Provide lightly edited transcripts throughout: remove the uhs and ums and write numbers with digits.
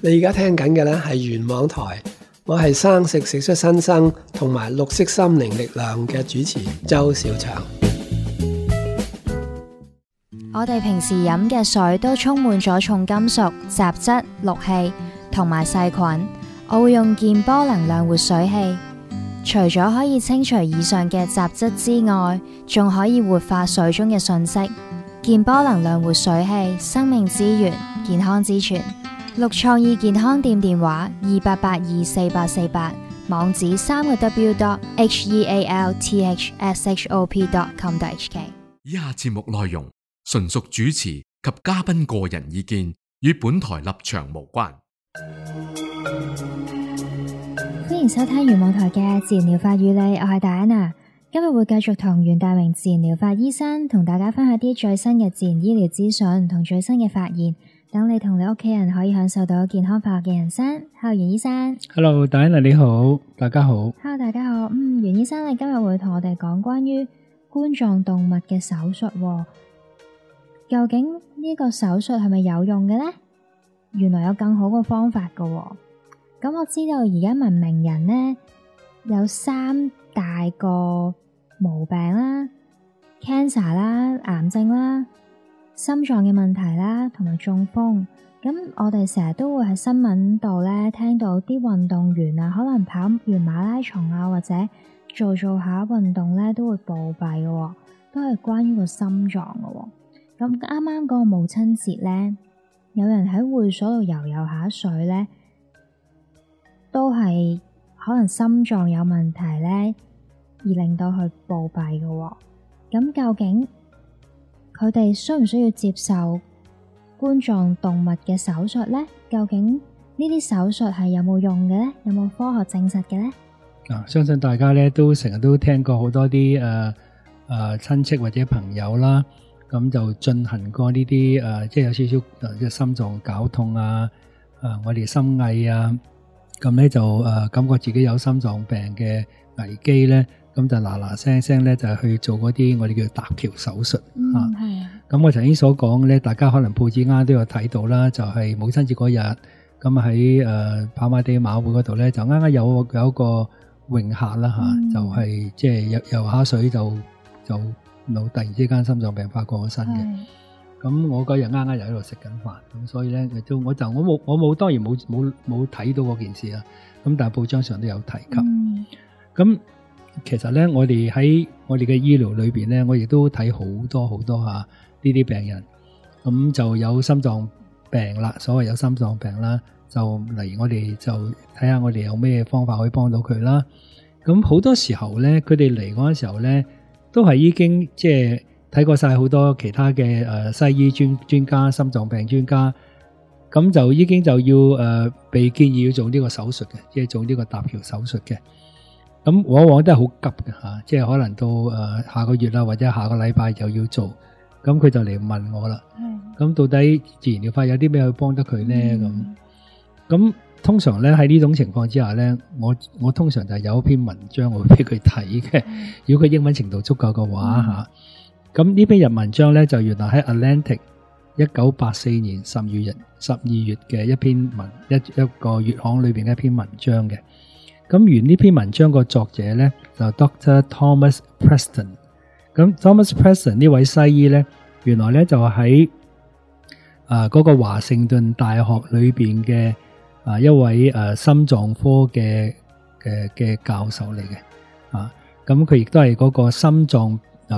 你而家聽緊嘅呢係元網台，我係生食食出新生同埋綠色心靈力量嘅主持周小祥。 我哋平時飲嘅水都充滿咗重金屬、雜質、氯氣同埋細菌。我會用健波能量活水器，除咗可以清除以上嘅雜質之外，仲可以活化水中嘅訊息。健波能量活水器，生命之源，健康之泉。綠創意健康店電話28824848，網址3w.healthshop.com.hk。 以下節目內容純屬主持及嘉賓個人意見，與本台立場無關。 歡迎收聽元網台嘅自然療法與你，我係戴安娜。今日會繼續同袁大榮自然療法醫生同大家分享啲最新嘅自然醫療資訊同最新嘅發現，等你同你屋企人可以享受到健康快樂嘅人生。Hello，袁醫生。 Hello， 戴安娜你好，大家好。 Hello， 大家好。袁醫生，你今日會同我哋講關於冠狀動脈嘅手術喎。究竟呢個手術係咪有用嘅呢？原來有更好嘅方法㗎喎。咁我知道而家文明人呢，有3大個毛病啦 ，cancer 啦、癌症啦、心臟嘅問題啦，同埋中風。咁我哋成日都會喺新聞度呢聽到啲運動員啊，可能跑完馬拉松啊，或者做下運動呢都會暴斃嘅喎，都係關於個心臟嘅喎。咁啱啱嗰個母親節呢，有人喺會所度游下水呢，都係可能心臟有問題呢，而令到佢暴斃嘅喎。咁究竟佢哋需唔需要接受冠狀動脈嘅手術呢？究竟呢啲手術係有冇用嘅呢？有冇科學證實嘅呢？ 相信大家呢都成日都聽過好多啲親戚或者朋友啦，咁就進行過呢啲即係有少少即係心臟絞痛啊，我哋心翳啊。咁咧就感覺自己有心臟病嘅危機咧，咁就嗱聲咧就去做嗰啲我哋叫搭橋手術。咁我頭先所講咧，大家可能報紙啱都有睇到啦，就係母親節嗰日，咁喺跑馬地馬會嗰度咧，就啱啱有一個泳客啦就係即係游下水就突然之間心臟病發過咗身嘅。咁我嗰日啱啱又喺度食緊飯，咁所以咧我冇當然冇睇到嗰件事啊。咁但係報章上都有提及。咁其實咧，我哋喺我哋嘅醫療裏邊咧，我亦都睇好多呢啲病人。咁就有心臟病啦，所謂有心臟病啦，就嚟我哋就睇下我哋有咩方法可以幫到佢啦。咁好多時候咧，佢哋嚟嗰陣時候咧，都係已經即係睇過晒好多其他嘅西醫專家、心臟病專家，咁就已經就要被建議要做呢個手術嘅，即係做呢個搭橋手術嘅。咁往往都係好急嘅嚇，即係可能到下個月啦，或者下個禮拜就要做。咁佢就嚟問我啦。咁到底自然療法有啲咩去幫得佢咧？咁通常咧喺呢種情況之下咧，我通常就有一篇文章我會俾佢睇嘅。如果佢英文程度足夠嘅話嚇。咁呢篇文章咧就原來喺 Atlantic 1984年12月嘅一篇一個月刊裏邊嘅一篇文章嘅。咁原呢篇文章個作者咧就 Dr. Thomas Preston。咁 Thomas Preston 呢位西醫咧，原來咧就喺嗰個華盛頓大學裏邊嘅一位心臟科嘅教授嚟嘅。咁佢亦都係嗰個心臟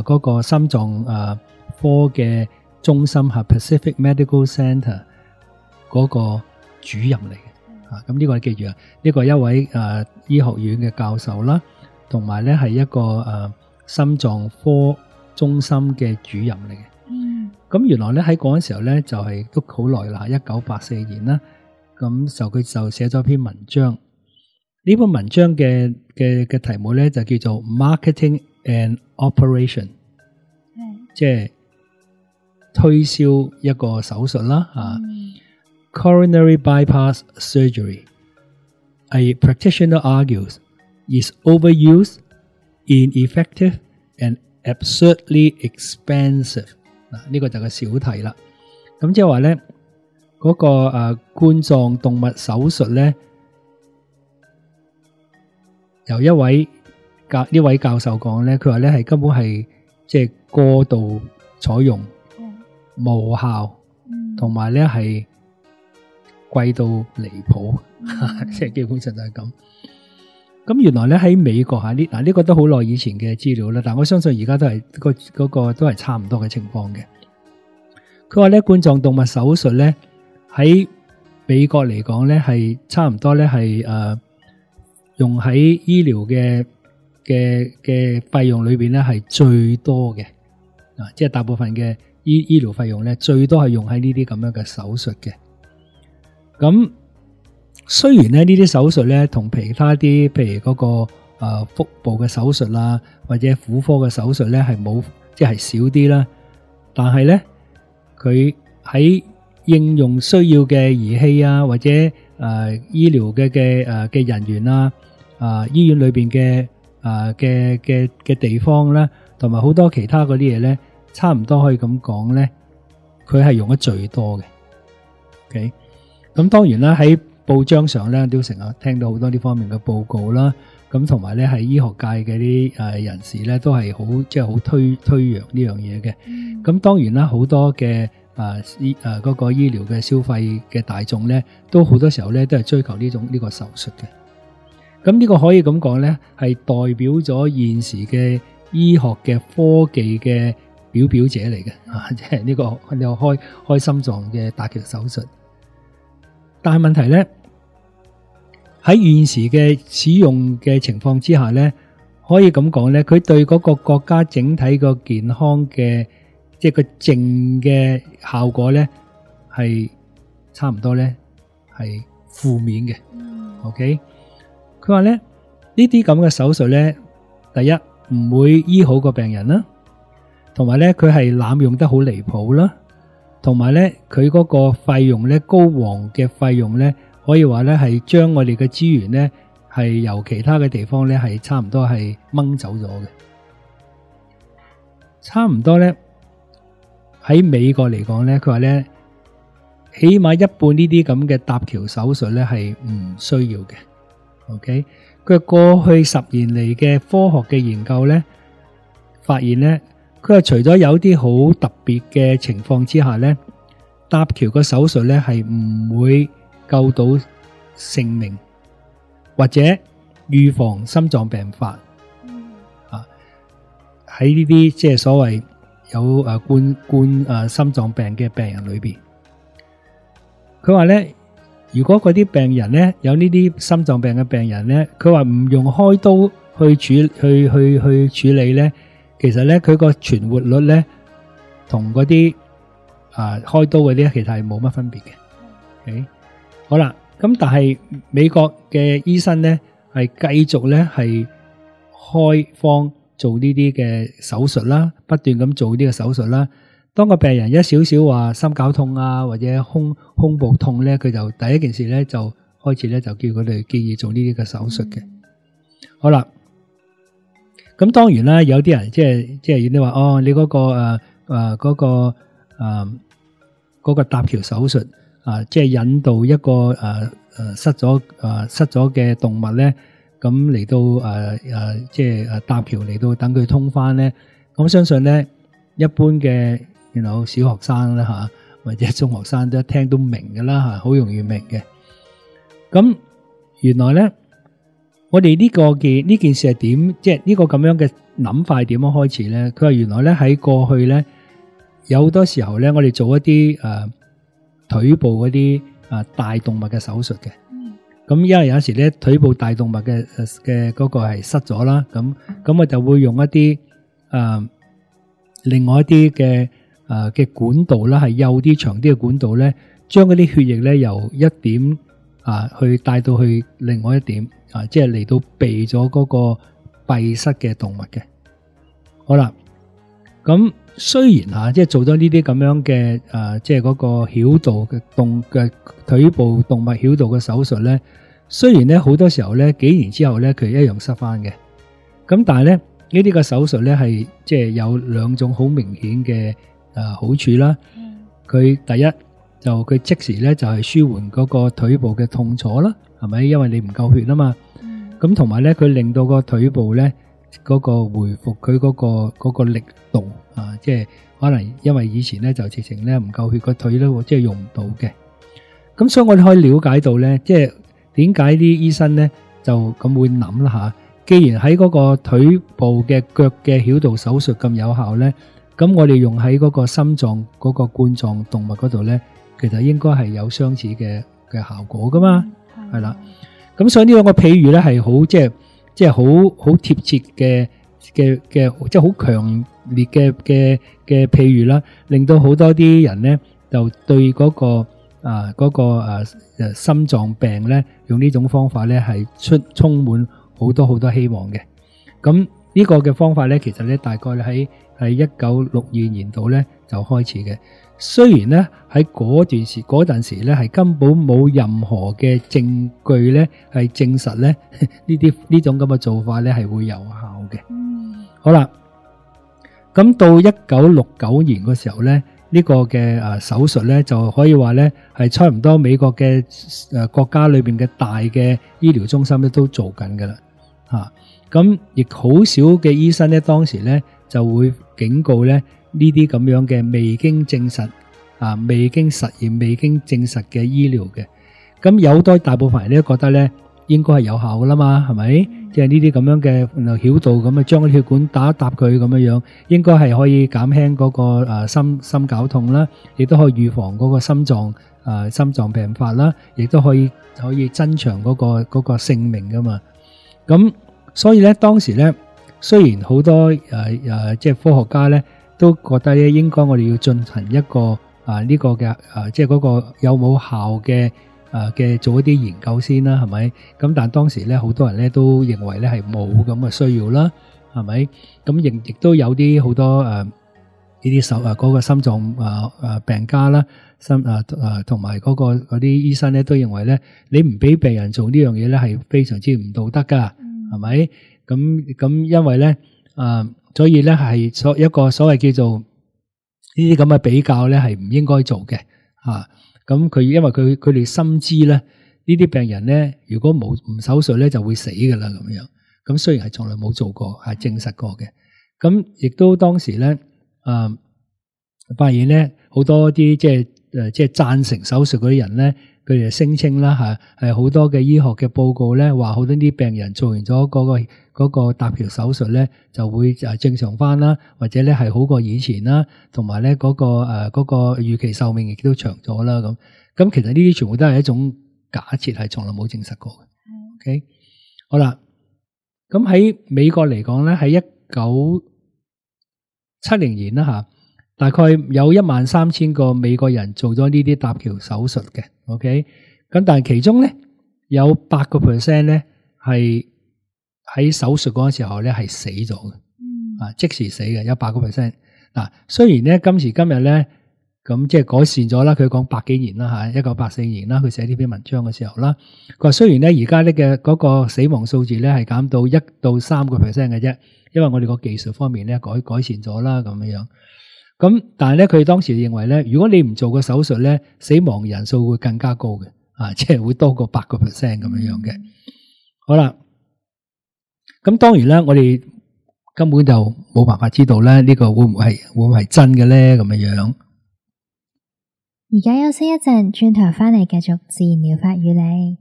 科嘅中心係 Pacific Medical Center 嗰個主任嚟嘅。咁呢個記住啊，呢個係一位醫學院嘅教授啦，同埋咧係一個心臟科中心嘅主任嚟嘅。咁原來咧喺嗰陣時候咧就係都好耐啦，1984年啦。咁就佢就寫咗篇文章，呢篇文章嘅題目咧就叫做 Marketing and Operation， 即係推銷一個手術啦。Coronary bypass surgery, a practitioner argues, is overused, ineffective, and absurdly expensive。呢個就係個小題啦。咁即係話咧， 嗰個冠狀動脈手術咧，由呢位教授講咧，佢話咧係根本係即係過度採用，無效，同埋咧係貴到離譜，即係基本上就係咁。咁原來咧喺美國呢個都好耐以前嘅資料啦，但我相信而家都係嗰個都係差唔多嘅情況嘅。佢話咧冠狀動脈手術咧喺美國嚟講咧係差唔多咧係用喺醫療嘅費用裏邊咧係最多嘅，即係大部分嘅醫療費用咧最多係用喺呢啲咁樣嘅手術嘅。咁雖然咧呢啲手術咧同其他啲譬如嗰個腹部嘅手術啦，或者婦科嘅手術咧係冇即係少啲啦，但係咧佢喺應用需要嘅儀器啊，或者醫療嘅人員啦，醫院裏邊嘅地方啦，同埋好多其他嗰啲嘢咧，差唔多可以咁講咧，佢係用得最多嘅。OK， 咁當然啦，喺報章上咧都成日聽到好多呢方面嘅報告啦，咁同埋咧係醫學界嘅啲人士咧都係好即係好推揚呢樣嘢嘅。咁當然啦，好多嘅嗰個醫療嘅消費嘅大眾咧，都好多時候咧都係追求呢個手術嘅。咁呢個可以咁講咧，係代表咗現時嘅醫學嘅科技嘅表者嚟嘅，即係呢個開心臟嘅搭橋手術。但係問題咧，喺現時嘅使用嘅情況之下咧，可以咁講咧，佢對嗰個國家整體個健康嘅即係個正嘅效果咧，係差唔多咧係負面嘅。OK， 佢話咧呢啲咁嘅手術咧，第一唔會醫好個病人啦，同埋咧佢係濫用得好離譜啦。同埋咧，佢嗰個費用咧，高昂嘅費用咧，可以話咧係將我哋嘅資源咧係由其他嘅地方咧係差唔多係掹走咗嘅。差唔多咧喺美國嚟講咧，佢話咧起碼一半呢啲咁嘅搭橋手術咧係唔需要嘅。OK， 佢過去10年嚟嘅科學嘅研究咧，發現咧。佢話除咗有啲好特別嘅情況之下咧，搭橋個手術咧係唔會救到性命，或者預防心臟病發。喺呢啲即係所謂有冠心臟病嘅病人裏邊，佢話咧，如果嗰啲病人咧有呢啲心臟病嘅病人咧，佢話唔用開刀去處理咧。其實咧，佢個存活率咧，同嗰啲開刀嗰啲其實係冇乜分別嘅。Okay? 好啦，咁但係美國嘅醫生咧係繼續咧係開方做呢啲嘅手術啦，不斷咁做呢個手術啦。當個病人一少少話心絞痛啊，或者胸部痛咧，佢就第一件事咧就開始咧就叫佢哋建議做呢啲嘅手術嘅。好啦。咁當然啦，有啲人即係你話你嗰個搭橋手術即係引導一個失咗嘅動物咧，咁嚟到即係搭橋嚟到等佢通翻咧。咁相信咧，一般嘅小學生啦或者中學生都聽都明㗎啦好容易明嘅。咁原來咧。我哋呢件事係點？即係呢個咁樣嘅諗法係點樣開始咧？佢話原來咧喺過去咧有好多時候咧，我哋做一啲腿部嗰啲大動脈嘅手術嘅。咁因為有時咧腿部大動脈嘅嗰個係塞咗啦，咁我就會用一啲另外一啲嘅管道啦，係幼啲長啲嘅管道咧，將嗰啲血液咧由一點去帶到去另外一點。即係嚟到避咗嗰個閉塞嘅動脈嘅。好啦，咁雖然即係做咗呢啲咁樣嘅即係嗰個繞道嘅腿部動脈繞道嘅手術咧，雖然咧好多時候咧幾年之後咧佢一樣塞翻嘅。咁但係咧呢啲嘅手術咧係即係有兩種好明顯嘅好處啦。佢第一就佢即時咧就係舒緩嗰個腿部嘅痛楚啦，係咪？因為你唔夠血啊嘛。咁同埋咧，佢令到個腿部咧嗰個回復佢嗰個力度啊，即係可能因為以前咧就直情咧唔夠血，個腿咧即係用唔到嘅。咁所以我哋可以了解到咧，即係點解啲醫生咧就咁會諗啦吓。既然喺嗰個腿部嘅腳嘅繞道手術咁有效咧，咁我哋用喺嗰個心臟嗰個冠狀動脈嗰度咧，其實應該係有相似嘅效果噶嘛，係啦。咁所以呢兩個譬喻咧係好即係好貼切嘅即係好強烈嘅譬喻啦，令到好多啲人咧就對嗰個心臟病咧用呢種方法咧係充滿好多希望嘅。咁呢個嘅方法咧，其實咧大概喺1962年度咧就開始嘅。雖然咧喺嗰陣時咧係根本冇任何嘅證據咧係證實咧呢種咁嘅做法咧係會有效嘅。好啦，咁到1969年嘅時候咧，呢個嘅手術咧就可以話咧係差唔多美國嘅國家裏邊嘅大嘅醫療中心咧都做緊噶啦吓。咁亦好少嘅醫生咧當時咧就會警告咧呢啲咁樣嘅未經證實未經實驗、未經證實嘅醫療嘅，咁有多大部分人咧覺得咧應該係有效噶啦嘛，係咪？即係呢啲咁樣嘅繞道咁將啲血管打一搭佢咁樣，應該係可以減輕嗰個心絞痛啦，亦都可以預防嗰個心臟病發啦，亦都可以增長嗰個性命噶嘛。咁所以咧當時咧，雖然好多即係科學家咧都覺得咧應該我哋要進行一個呢個嘅即係嗰個有冇效嘅做一啲研究先啦，係咪？咁但當時咧好多人咧都認為咧係冇咁嘅需要啦，係咪？咁亦都有啲好多呢啲嗰個心臟病家啦，同埋嗰啲醫生咧都認為咧你唔俾病人做呢樣嘢咧係非常之唔道德噶，係咪？咁因為咧所以咧係一個所謂叫做呢啲咁嘅比較咧係唔應該做嘅吓。咁因為佢哋深知咧呢啲病人咧如果唔手術咧就會死噶啦咁樣。咁雖然係從來冇做過，係證實過嘅。咁亦都當時咧發現咧好多啲即係贊成手術嗰啲人咧，佢哋聲稱啦係好多嘅醫學嘅報告咧話好多啲病人做完咗嗰個搭橋手術咧就會正常翻啦，或者咧係好過以前啦，同埋咧嗰個預期壽命亦都長咗啦咁。咁其實呢啲全部都係一種假設，係從來冇證實過嘅。OK， 好啦，咁喺美國嚟講咧，喺1970年啦吓，大概有13000個美國人做咗呢啲搭橋手術嘅。OK， 咁但係其中咧有8% 咧係喺手術嗰個時候咧係死咗嘅，即時死嘅有8%。嗱，雖然咧今時今日咧咁即係改善咗啦，佢講100幾年啦吓，1984年啦，佢寫呢篇文章嘅時候啦，佢話雖然咧而家呢嘅嗰個死亡數字咧係減到1到3% 嘅啫，因為我哋個技術方面咧改善咗啦咁樣。咁但係咧佢當時認為咧，如果你唔做個手術咧，死亡人數會更加高嘅，即係會多過8% 咁樣嘅。好啦。咁當然啦，我哋根本就冇辦法知道咧，呢個會唔會係真嘅咧？咁樣。 而家休息一陣，轉頭翻嚟繼續自然療法與你。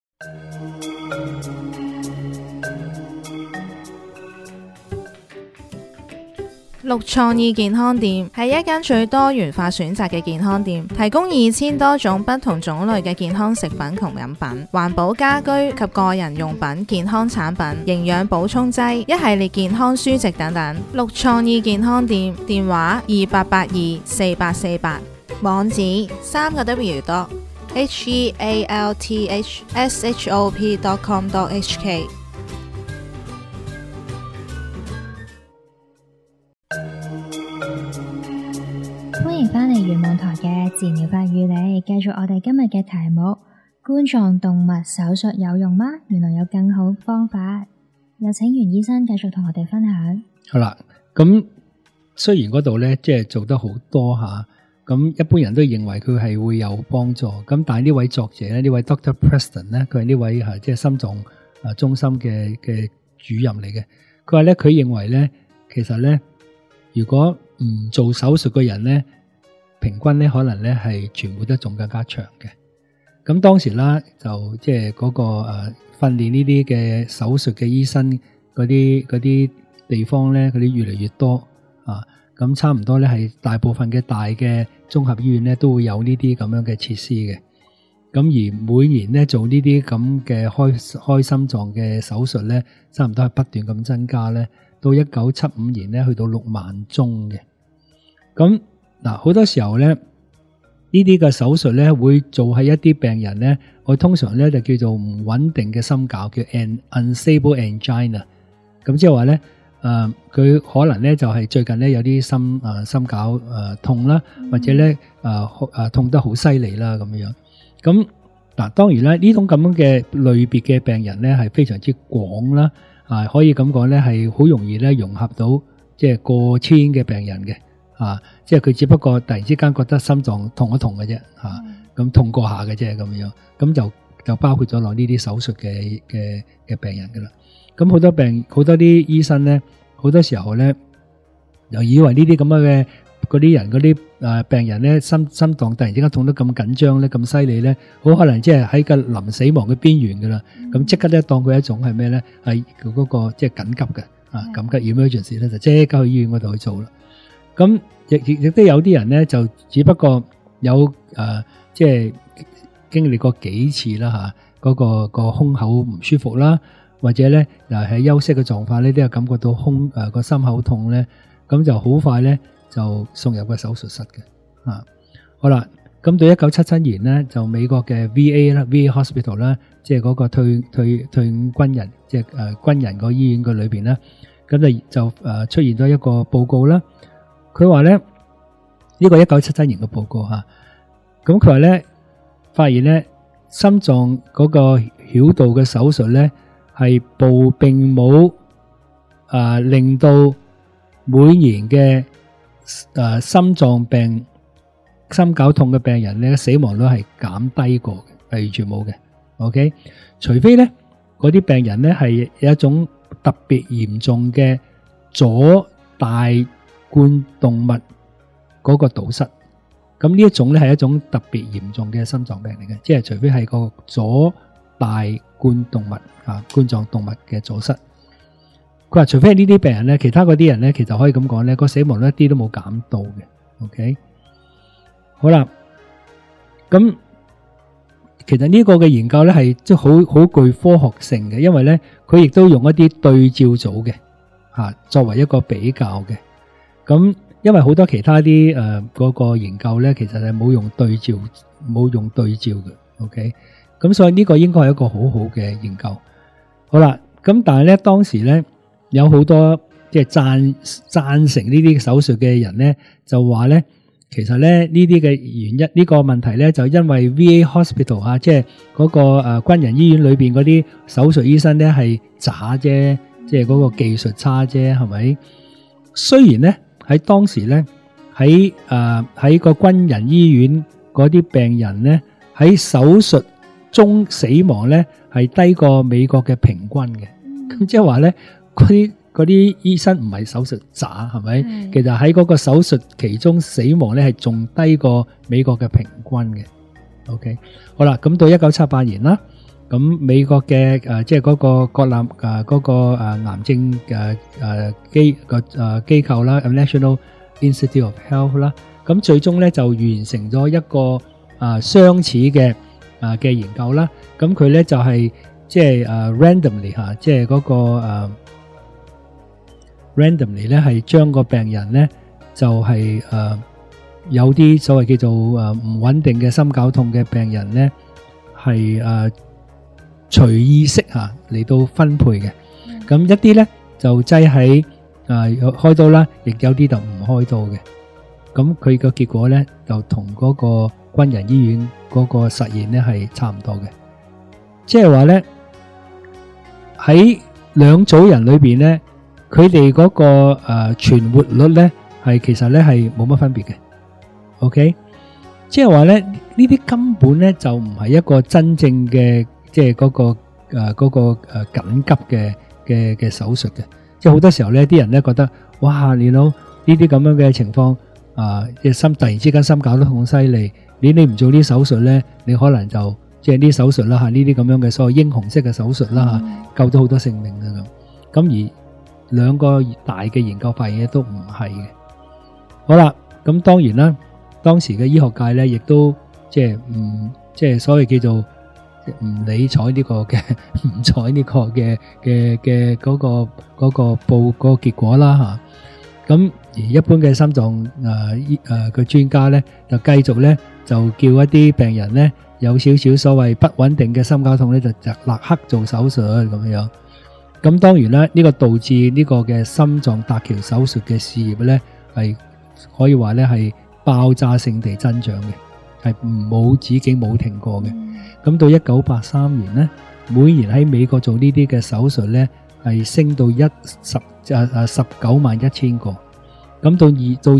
綠創意健康店係一間最多元化選擇嘅健康店，提供2000多種不同種類嘅健康食品同飲品、環保家居及個人用品、健康產品、營養補充劑、一系列健康書籍等等。綠創意健康店電話28824848，網址3個WDOT.HEALTHSHOP.com.HK。 歡迎返嚟圓網台嘅自然療法與你，繼續我哋今日嘅題目：冠狀動脈手術有用嗎？原來有更好方法。有請袁醫生繼續同我哋分享。 好啦，咁雖然嗰度咧即係做得好多吓， 咁一般人都認為佢係會有幫助。咁但係呢位作者咧，呢位 Dr. Preston 咧，佢係呢位即係心臟中心嘅主任嚟嘅。佢話咧，佢認為咧，其實咧，如果唔做手術嘅人咧，平均咧可能咧係存活得仲更加長嘅。咁當時啦，就即係嗰個訓練呢啲嘅手術嘅醫生嗰啲地方咧，嗰啲越嚟越多啊。咁差唔多咧係大部分嘅大嘅綜合醫院咧都會有呢啲咁樣嘅設施嘅。咁而每年咧做呢啲咁嘅開心臟嘅手術咧，差唔多係不斷咁增加咧，到1975年咧去到6萬宗嘅。咁嗱，好多時候咧，呢啲嘅手術咧會做喺一啲病人咧，我通常咧就叫做唔穩定嘅心絞，叫 unstable angina。咁即係話咧，佢可能咧就係最近咧有啲心絞痛啦，或者咧痛得好犀利啦咁樣。咁嗱，當然啦，呢種咁樣嘅類別嘅病人咧係非常之廣啦，可以咁講咧係好容易咧融合到即係過千嘅病人嘅。即係佢只不過突然之間覺得心臟痛一痛嘅啫，咁痛過下嘅啫咁樣，咁就包括咗落呢啲手術嘅病人噶啦。咁好多啲醫生咧，好多時候咧，又以為呢啲咁樣嘅嗰啲人嗰啲病人咧，心臟突然之間痛得咁緊張咧，咁犀利咧，好可能即係喺個臨死亡嘅邊緣噶啦。咁即刻咧當佢一種係咩咧？係佢嗰個即係緊急嘅緊急 emergency 咧，就即刻去醫院嗰度去做啦。咁亦都有啲人咧，就只不過有即係經歷過幾次啦嗰個胸口唔舒服啦，或者咧喺休息嘅狀況咧，都有感覺到個心口痛咧，咁就好快咧就送入個手術室嘅。好啦，咁到1977年咧，就美國嘅 VA Hospital 啦，即係嗰個退伍軍人，即係軍人個醫院個裏邊咧，咁就出現咗一個報告啦。佢話咧，呢個1977年嘅報告咁佢話咧，發現咧心臟嗰個繞道嘅手術咧係並冇令到每年嘅心臟病心絞痛嘅病人咧死亡率係減低過嘅，係完全冇嘅。OK， 除非咧嗰啲病人咧係有一種特別嚴重嘅左大冠動脈嗰個堵塞，咁呢一種咧係一種特別嚴重嘅心臟病嚟嘅，即係除非係個左大冠動脈冠狀動脈嘅阻塞。佢話除非係呢啲病人咧，其他嗰啲人咧，其實可以咁講咧，個死亡率一啲都冇減到嘅。OK， 好啦，咁其實呢個嘅研究咧係即係好具科學性嘅，因為咧佢亦都用一啲對照組嘅作為一個比較嘅。咁因為好多其他啲嗰個研究咧，其實係冇用對照嘅。OK， 咁所以呢個應該係一個好好嘅研究。好啦，咁但係咧當時咧有好多即係贊成呢啲手術嘅人咧，就話咧其實咧呢啲嘅原因呢個問題咧就因為 VA Hospital 即係嗰個軍人醫院裏邊嗰啲手術醫生咧係渣啫，即係嗰個技術差啫，係咪？雖然咧喺當時咧喺個軍人醫院嗰啲病人咧喺手術中死亡咧係低過美國嘅平均嘅，咁即係話咧嗰啲醫生唔係手術渣，係咪？其實喺嗰個手術其中死亡咧係仲低過美國嘅平均嘅。OK， 好啦，咁到1978年啦，咁美國嘅即係嗰個國立嗰個癌症機構啦 ，National Institute of Health 啦，咁最終咧就完成咗一個相似嘅研究啦。咁佢咧就係即係randomly 即係嗰個randomly 咧係將個病人咧就係有啲所謂叫做唔穩定嘅心絞痛嘅病人咧係隨意識嚟到分配嘅。咁一啲咧就擠喺開刀啦，亦有啲就唔開刀嘅。咁佢個結果咧就同嗰個軍人醫院嗰個實驗咧係差唔多嘅，即係話咧喺兩組人裏邊咧，佢哋嗰個存活率咧係其實咧係冇乜分別嘅。 OK， 即係話咧呢啲根本咧就唔係一個真正嘅即係嗰個緊急嘅手術嘅。即係好多時候咧啲人咧覺得哇，你諗呢啲咁樣嘅情況嘅心突然之間心絞得好犀利，你唔做呢啲手術咧，你可能就即係呢啲手術啦嚇，呢啲咁樣嘅所謂英雄式嘅手術啦嚇，救咗好多性命嘅咁。咁而兩個大嘅研究發現都唔係嘅。好啦，咁當然啦，當時嘅醫學界咧亦都即係所謂叫做唔理睬呢個嘅唔睬呢個嘅嗰個報個結果啦嚇。咁而一般嘅心臟嘅專家咧，就繼續咧就叫一啲病人咧有少少所謂不穩定嘅心絞痛咧，就立刻做手術咁樣。咁當然啦，呢個導致呢個嘅心臟搭橋手術嘅事業咧，係可以話咧係爆炸性地增長嘅，係冇止境冇停過嘅。咁到1983年咧，每年喺美國做呢啲嘅手術咧，係升到191000個。咁到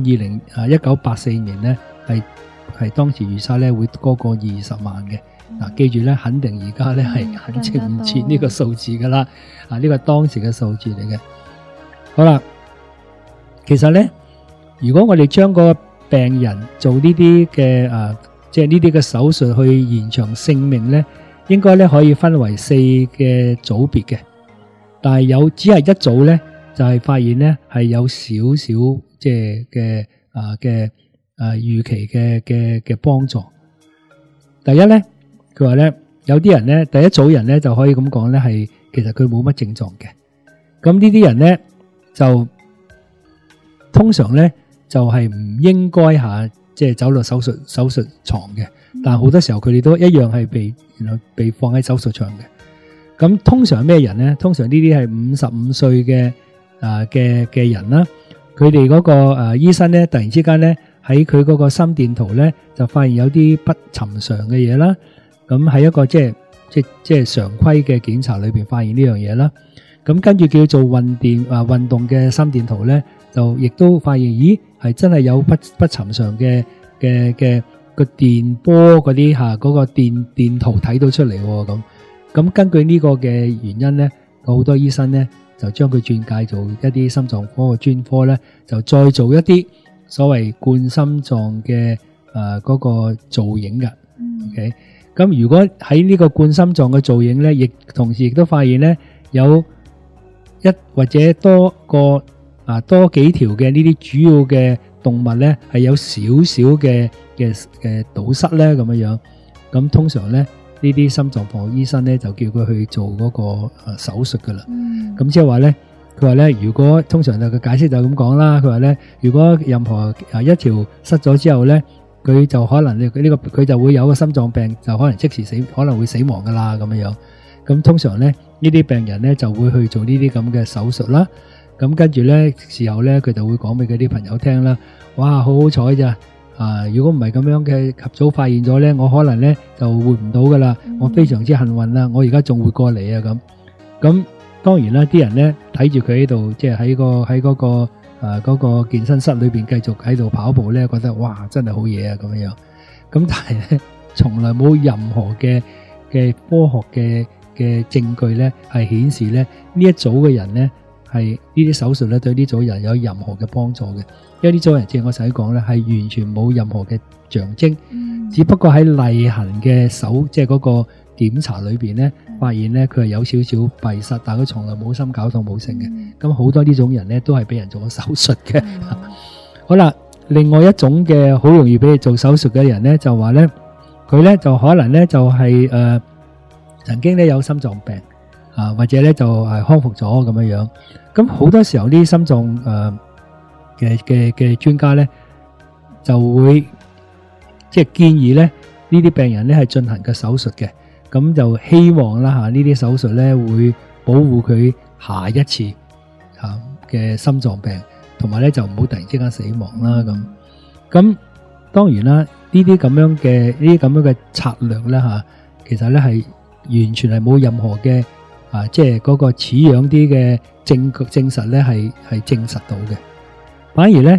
1984年咧，係當時預測咧會多過20萬嘅。記住咧，肯定而家咧係肯定唔切呢個數字噶啦。呢個係當時嘅數字嚟嘅。好啦，其實咧，如果我哋將個病人做呢啲嘅即係呢啲嘅手術去延長性命咧，應該咧可以分為4嘅組別嘅。但係只係一組咧，就係發現咧係有少少即係嘅預期嘅幫助。第一咧，佢話咧有啲人咧，第一組人咧就可以咁講咧，係其實佢冇乜症狀嘅。咁呢啲人咧就通常咧就係唔應該即係走落手術床嘅，但係好多時候佢哋都一樣係被放喺手術床嘅。咁通常咩人咧？通常呢啲係55歲嘅人啦，佢哋嗰個醫生咧突然之間咧喺佢嗰個心電圖咧就發現有啲不尋常嘅嘢啦。咁喺一個即係常規嘅檢查裏邊發現呢樣嘢啦。咁跟住叫做運動嘅心電圖咧，就亦都發現，咦係真係有不尋常嘅個電波嗰啲嗰個電圖睇到出嚟喎。咁根據呢個嘅原因咧，好多醫生咧就將佢轉介做一啲心臟科嘅專科咧，就再做一啲所謂冠心臟嘅嗰個造影嘅。OK。咁如果喺呢個冠心臟嘅造影咧，亦同時亦都發現咧有一或者多幾條嘅呢啲主要嘅動脈咧係有少少嘅堵塞咧咁樣。咁通常咧呢啲心臟科醫生咧就叫佢去做嗰個手術噶啦。咁即係話咧，佢話咧如果通常就個解釋就咁講啦。佢話咧如果任何一條塞咗之後咧，佢就可能佢就會有個心臟病，就可能即時可能會死亡噶啦咁樣。咁通常咧呢啲病人咧就會去做呢啲咁嘅手術啦。咁跟住咧事後咧佢就會講俾佢啲朋友聽啦。哇，好好彩咋！如果唔係咁樣嘅及早發現咗咧，我可能咧就活唔到噶啦。我非常之幸運啦，我而家仲活過嚟啊咁。當然啦，啲人咧睇住佢喺度，即係喺嗰個健身室裏邊繼續喺度跑步咧，覺得哇真係好嘢啊咁樣。咁但係咧，從來冇任何嘅科學嘅證據咧係顯示咧呢一組嘅人咧係呢啲手術咧對呢組人有任何嘅幫助嘅。因為呢組人正如我頭先講咧係完全冇任何嘅象徵，只不過喺例行嘅即係嗰個檢查裏邊咧發現咧佢係有少少閉塞，但係佢從來冇心絞痛冇成嘅。咁好多呢種人咧都係俾人做咗手術嘅。好啦，另外一種嘅好容易俾你做手術嘅人咧就話咧佢咧就可能咧就係曾經咧有心臟病或者咧就係康復咗咁樣。咁好多時候呢啲心臟嘅專家咧就會即係建議咧呢啲病人咧係進行嘅手術嘅。咁就希望啦呢啲手術咧會保護佢下一次嘅心臟病，同埋咧就唔好突然之間死亡啦咁。當然啦，呢啲咁樣嘅策略咧其實咧係完全係冇任何嘅即係嗰個似樣啲嘅證實咧係證實到嘅。反而咧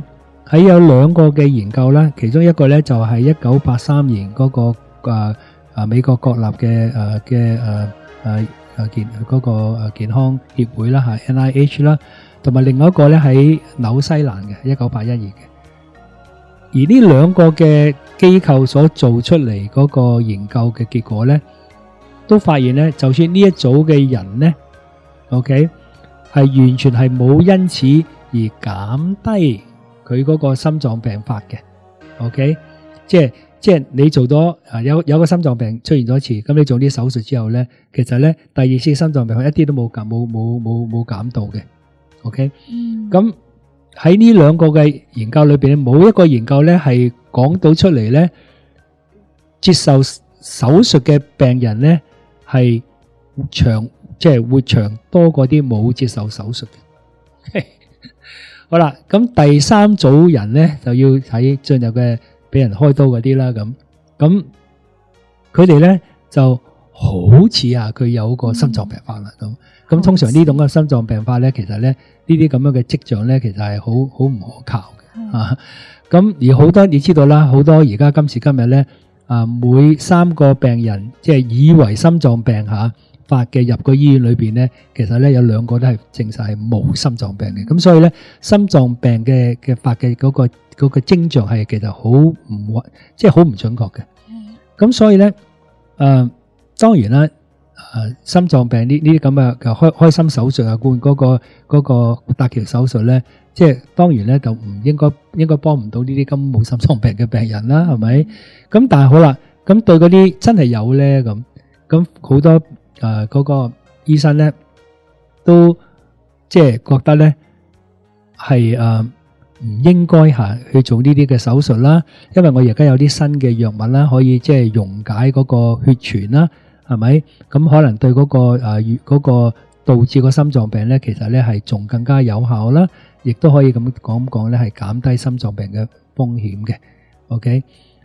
喺有兩個嘅研究啦，其中一個咧就係1983年嗰個美國國立嘅健康協會啦嚇 NIH 啦，同埋另外一個咧喺紐西蘭嘅1981年嘅。而呢兩個嘅機構所做出嚟嗰個研究嘅結果咧，都發現咧，就算呢一組嘅人咧 ，OK 係完全係冇因此而減低佢嗰個心臟病發嘅 ，OK， 即係你做咗有個心臟病出現咗一次，咁你做啲手術之後咧，其實咧第二次心臟病一啲都冇減到嘅 ，OK，咁喺呢兩個嘅研究裏邊咧，冇一個研究咧係講到出嚟咧，接受手術嘅病人咧係活長多過啲冇接受手術嘅。好啦，咁第三組人咧就要喺進入嘅俾人開刀嗰啲啦，咁佢哋咧就好似佢有個心臟病發啦，咁通常呢種嘅心臟病發咧，其實咧呢啲咁樣嘅跡象咧，其實係好唔可靠嘅啊。咁而好多你知道啦，好多而家今時今日咧每3個病人即係以為心臟病發嘅入個醫院裏邊咧，其實咧有2個都係證實係冇心臟病嘅。咁所以咧，心臟病嘅發嘅嗰個徵象係其實好唔準確嘅。咁所以咧，當然啦，心臟病呢啲咁嘅開心手術嗰個搭橋手術咧，即係當然咧就唔應該幫唔到呢啲根本冇心臟病嘅病人啦，係咪？咁但係好啦，咁對嗰啲真係有咧咁好多。嗰個醫生咧都即係覺得咧係唔應該去做呢啲嘅手術啦，因為我而家有啲新嘅藥物啦，可以即係溶解嗰個血栓啦，係咪？咁可能對嗰個導致個心臟病咧，其實咧係仲更加有效啦，亦都可以咁講咧係減低心臟病嘅風險嘅。OK，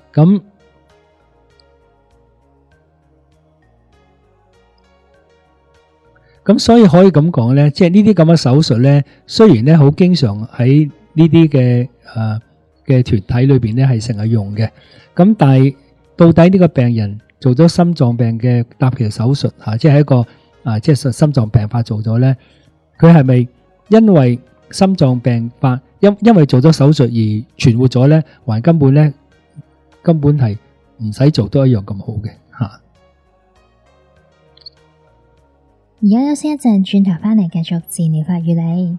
咁所以可以咁講咧，即係呢啲咁嘅手術咧，雖然咧好經常喺呢啲嘅團體裏邊咧係成日用嘅，咁但係到底呢個病人做咗心臟病嘅搭橋手術即係一個即係心臟病發做咗咧，佢係咪因為心臟病發因為做咗手術而存活咗咧，還根本係唔使做都一樣咁好嘅吓。 而家休息一陣，轉頭返嚟繼續自然療法與你。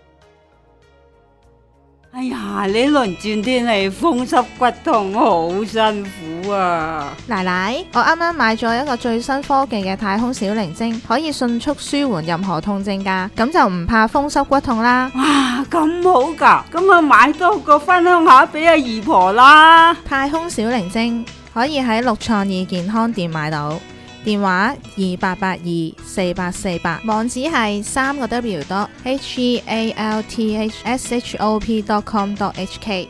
哎呀，呢輪轉天氣風濕骨痛好辛苦啊！ 奶奶，我啱啱買咗一個最新科技嘅太空小靈精，可以迅速舒緩任何痛症㗎，咁就唔怕風濕骨痛啦。 哇，咁好㗎，咁我買多個分享下俾阿姨婆啦。 太空小靈精可以喺6創意健康店買到。電話28824848，網址係3個W.healthshop.com.hk。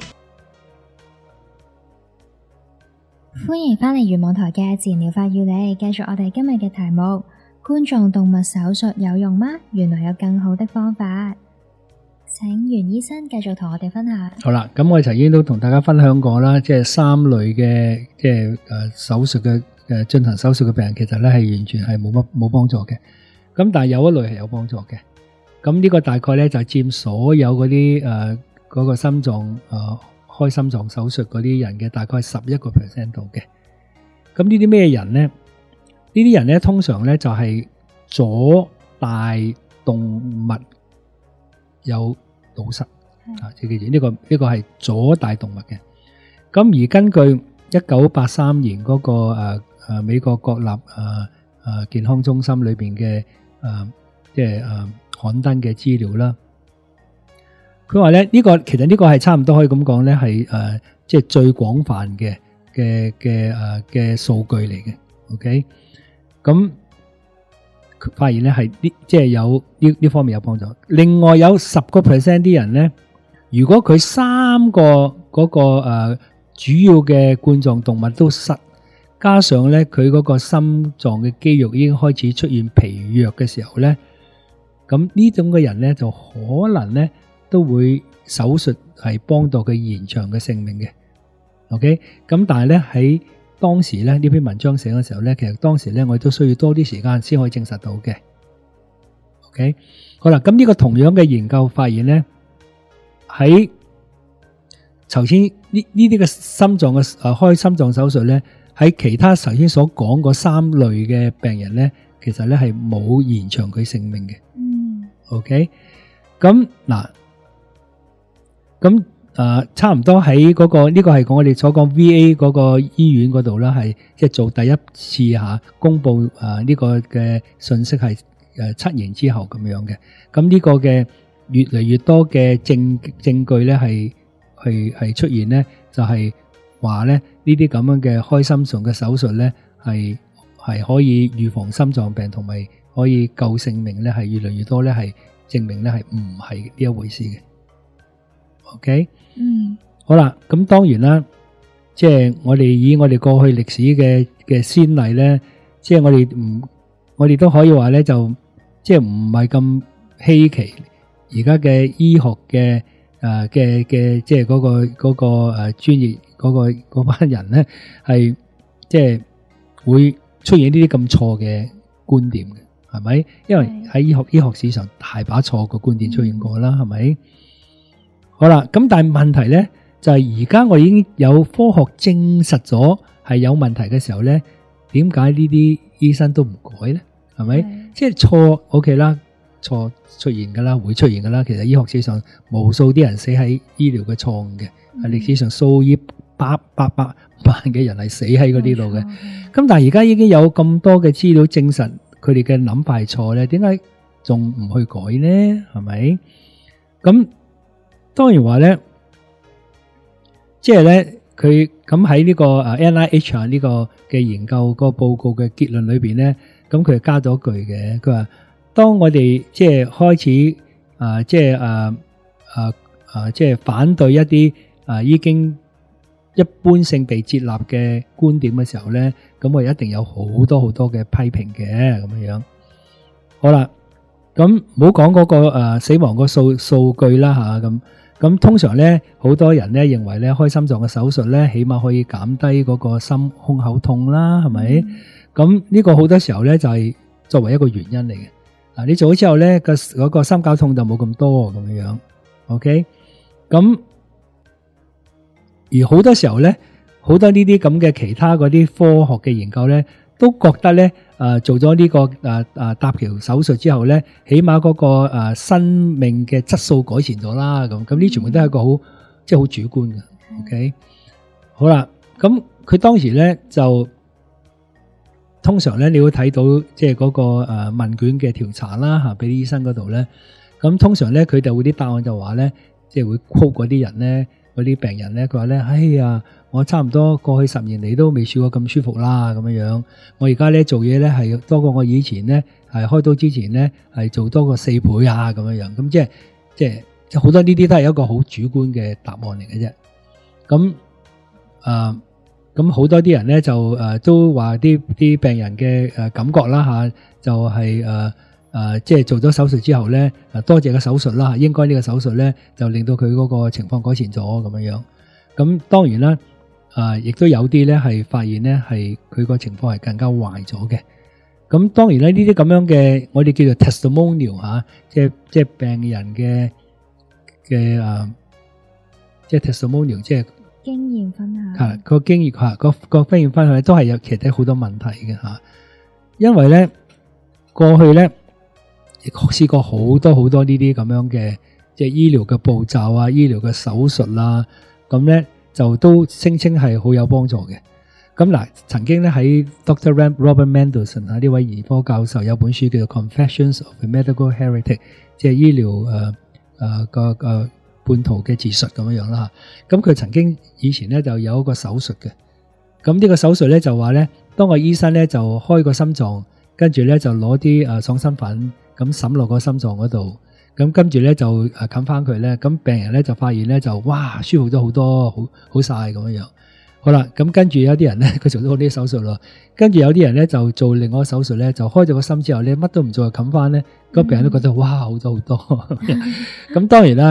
歡迎返嚟原網台嘅自然療法與你，繼續我哋今日嘅題目：冠狀動脈手術有用嗎？原來有更好的方法。請袁醫生繼續同我哋分享。 好啦，咁我曾經都同大家分享過啦，即係3類嘅即係手術嘅進行手術嘅病人，其實咧係完全係冇幫助嘅。咁但係有一類係有幫助嘅。咁呢個大概咧就佔所有嗰啲嗰個心臟開心臟手術嗰啲人嘅大概11% 度嘅。咁呢啲咩人咧？呢啲人咧通常咧就係左大動脈有堵塞記住呢個係左大動脈嘅。咁而根據1983年嗰個美國國立健康中心裏邊嘅即係刊登嘅資料啦，佢話咧其實呢個係差唔多可以咁講咧係即係最廣泛嘅數據嚟嘅。OK， 咁發現咧係即係有呢方面有幫助。另外有10% 啲人咧，如果佢3個嗰個主要嘅冠狀動脈都塞，加上咧佢嗰個心臟嘅肌肉已經開始出現疲弱嘅時候咧，咁呢種嘅人咧就可能咧都會手術係幫到佢延長嘅性命嘅。OK， 咁但係咧喺當時咧呢篇文章寫嘅時候咧，其實當時咧我都需要多啲時間先可以證實到嘅。OK， 好啦，咁呢個同樣嘅研究發現咧，喺頭先呢啲嘅心臟嘅開心臟手術咧，喺其他頭先所講嗰3類嘅病人咧，其實咧係冇延長佢性命嘅。OK， 咁嗱，咁差唔多喺嗰個呢個係我哋所講 VA 嗰個醫院嗰度啦，係即係做第一次公布呢個嘅信息係7年之後咁樣嘅。咁呢個嘅越嚟越多嘅證據咧係出現咧，就係話咧呢啲咁樣嘅開心臟嘅手術咧係可以預防心臟病同埋可以救性命咧，係越嚟越多咧係證明咧係唔係呢一回事嘅。OK， 好啦，咁當然啦，即係我哋以我哋過去歷史嘅先例咧，即係我哋都可以話咧，就即係唔係咁稀奇。而家嘅醫學嘅即係嗰個專業嗰班人咧，係即係會出現呢啲咁錯嘅觀點嘅，係咪？因為喺醫學史上大把錯嘅觀點出現過啦，係咪？好啦，咁但係問題咧就係而家我已經有科學證實咗係有問題嘅時候咧，點解呢啲醫生都唔改咧？係咪？即係錯 OK 啦，錯出現噶啦，會出現噶啦。其實醫學史上無數啲人死喺醫療嘅錯誤嘅，係歷史上數以百萬嘅人係死喺嗰啲度嘅。咁但係而家已經有咁多嘅資料證實佢哋嘅諗法係錯咧，點解仲唔去改咧？係咪？咁當然話咧，即係咧，佢咁喺呢個NIH 呢個嘅研究個報告嘅結論裏邊咧，咁佢加咗一句嘅，佢話當我哋即係開始即係反對一啲已經一般性被接納嘅觀點嘅時候咧，咁我一定有好多嘅批評嘅咁樣。好啦，咁唔好講嗰個死亡個數據啦吓咁通常咧，好多人咧認為咧開心臟嘅手術咧，起碼可以減低嗰個胸口痛啦，係咪？咁呢個好多時候咧就係作為一個原因嚟嘅。嗱，你做咗之後咧，嗰個心絞痛就冇咁多咁樣。OK， 咁而好多時候咧，好多呢啲咁嘅其他嗰啲科學嘅研究咧，都覺得咧做咗呢個搭橋手術之後咧，起碼嗰個生命嘅質素改善咗啦。咁呢全部都係一個好即係好主觀嘅。OK， 好啦，咁佢當時咧就通常咧你會睇到即係嗰個問卷嘅調查啦嚇，俾啲醫生嗰度咧，咁通常咧佢哋會啲答案就話咧，即係會 quote 嗰啲人咧，嗰啲病人咧，佢話咧，哎呀，我差唔多過去10年嚟都未試過咁舒服啦，咁樣樣。我而家咧做嘢咧係多過我以前咧係開刀之前咧係做多過4倍啊，咁樣樣。咁即係好多呢啲都係一個好主觀嘅答案嚟嘅啫。咁好多啲人咧就都話啲病人嘅感覺啦嚇，就係即係做咗手術之後咧，多謝個手術啦，應該呢個手術咧就令到佢嗰個情況改善咗咁樣樣。咁當然啦，亦都有啲咧係發現咧係佢個情況係更加壞咗嘅。咁當然咧呢啲咁樣嘅我哋叫做 testimonial 嚇，即係病人嘅即係 testimonial 即係經驗分享。 個經驗個經驗分享都係有其實好多問題嘅嚇，因為咧過去咧亦試過好多呢啲咁樣嘅即係醫療嘅步驟啊、醫療嘅手術啦，咁咧就都聲稱係好有幫助嘅。咁嗱，曾經咧喺 Dr. Robert Mendelsohn 呢位兒科教授有本書叫做 Confessions of a Medical Heretic， 即係醫療個叛徒嘅自述咁樣啦。咁佢曾經以前咧就有一個手術嘅。咁呢個手術咧就話咧，當個醫生咧就開個心臟，跟住咧就攞啲爽身粉咁滲落個心臟嗰度，咁跟住咧就冚翻佢咧，咁病人咧就發現咧就哇舒服咗好多，好晒咁樣。好啦，咁跟住有啲人咧佢做咗好啲手術咯，跟住有啲人咧就做另外一個手術咧，就開咗個心之後咧乜都唔做就冚翻咧，個病人都覺得哇好咗好多。咁當然啦，